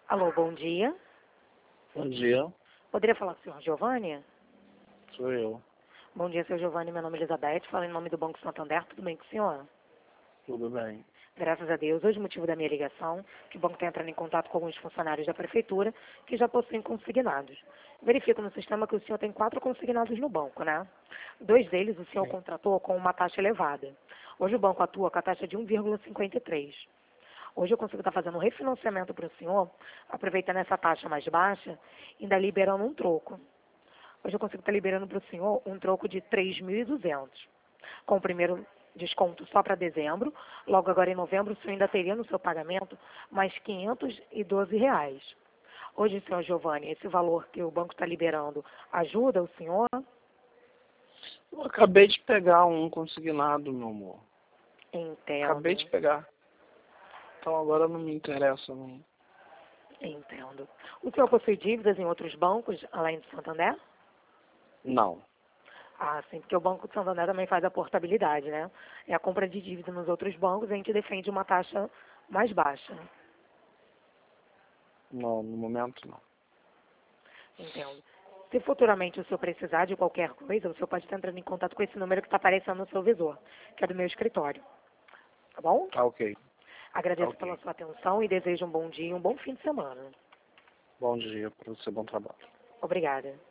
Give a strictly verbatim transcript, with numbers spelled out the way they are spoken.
Alô, bom dia. Bom dia, Poderia falar com o senhor Giovanni? sou eu. Bom dia, senhor Giovanni. Meu nome é Elizabeth. Falo em nome do Banco Santander. Tudo bem com o senhor? Tudo bem? Graças a Deus. Hoje, o motivo da minha ligação, que o banco está entrando em contato com alguns funcionários da prefeitura que já possuem consignados. Verifico no sistema que o senhor tem quatro consignados no banco, né? Dois deles o senhor Sim. contratou com uma taxa elevada. Hoje o banco atua com a taxa de um vírgula cinquenta e três. Hoje eu consigo estar fazendo um refinanciamento para o senhor, aproveitando essa taxa mais baixa, ainda liberando um troco. Hoje eu consigo estar liberando para o senhor um troco de três mil e duzentos. Com o primeiro desconto só para dezembro, logo agora em novembro o senhor ainda teria no seu pagamento mais quinhentos e doze reais. Hoje, senhor Giovanni, esse valor que o banco está liberando ajuda o senhor? Eu acabei de pegar um consignado, meu amor. Entendo. Acabei de pegar. Então agora não me interessa, não. Entendo. O senhor possui dívidas em outros bancos, além do Santander? Não. Ah, sim, porque o Banco do Santander também faz a portabilidade, né? É a compra de dívida nos outros bancos, a gente defende uma taxa mais baixa. Não, no momento não. Entendo. Se futuramente o senhor precisar de qualquer coisa, o senhor pode estar entrando em contato com esse número que está aparecendo no seu visor, que é do meu escritório. Tá bom? Tá ok. Tá Agradeço pela ok. sua atenção e desejo um bom dia e um bom fim de semana. Bom dia para você, bom trabalho. Obrigada.